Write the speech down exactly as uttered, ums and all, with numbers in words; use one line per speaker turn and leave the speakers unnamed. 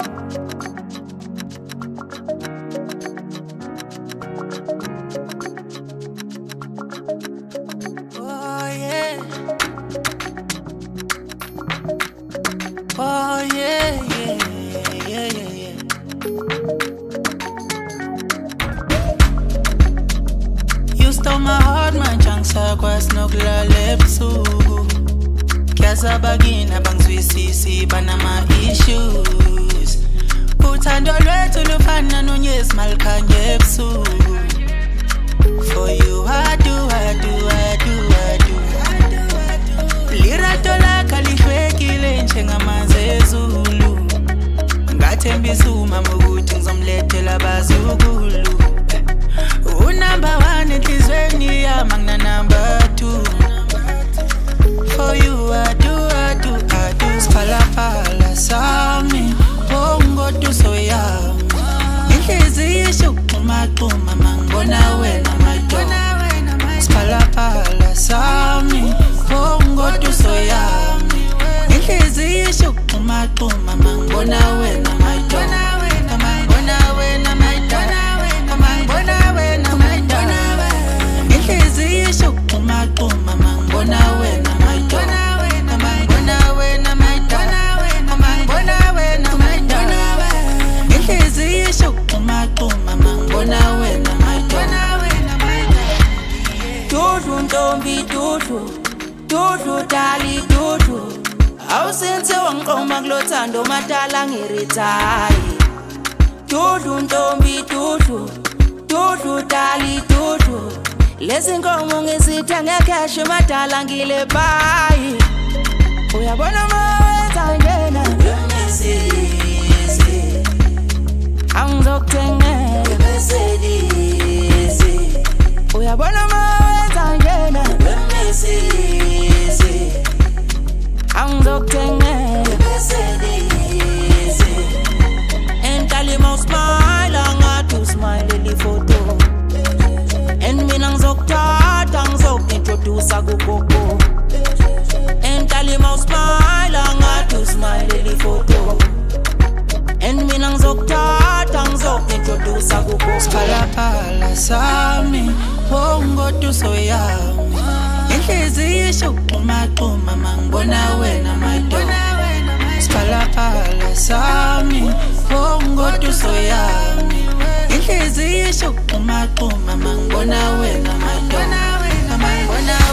Oh yeah. Oh yeah, yeah, yeah, yeah, yeah. You stole my heart, my chunks sakwas nokulala ebusuku. Kuyasabagina bangizwisisi banama issues. Uthando lwethu lufana nonyezi malikhanye ebusuku. For you I do, I do, I do, I do. Lirato lakho lihwekile njengamanzi ezulu. Ngathembisa umama ukuthi ngizomlethela abazukulu. Unumber one enhlizweni yami ngina number two. For you I do, I do, I do. Siphalaphala sami bongodu soyami. Inhliziyo ishukumaquma mangibona wena madoda. Siphalaphala sami bongodu soyami. Inhliziyo ishukumaquma mangibona wena madoda. Mangibona wena madoda. Mangibona wena madoda. Inhliziyo ishukumaquma mangibona wena madoda. Mangibona wena madoda. Mangibona wena madoda. Inhliziyo ishukumaquma mangibona wena madoda. Dudu ntombi dudu, dudu dali dudu. Awusenze wangiqoma kulothando madala ngirithayi. Dudu ntombi dudu, dudu dali dudu. Lezi nkomo ngizitha ngecash madala ngile bayi. Uyabona mawenza njena Mercedes. Angizokuthengela Mercedes. Uyabona mawenza njena Mercedes. Angizokuthengela Mercedes. And tell him I'll smile, I'm to smile in the photo. And mina ngizokuthatha ngizokintroduce kugogo. And tell him I'll smile, I'm to smile in the photo. And mina ngizokuthatha ngizokintroduce kugogo. Siphalaphala sami bongodu soyami. Inhliziyo ishukumaquma mangibona wena madoda. Siphalaphala sami bongodu soyami. Inhliziyo ishukumaquma mangibona wena madoda. Mangibona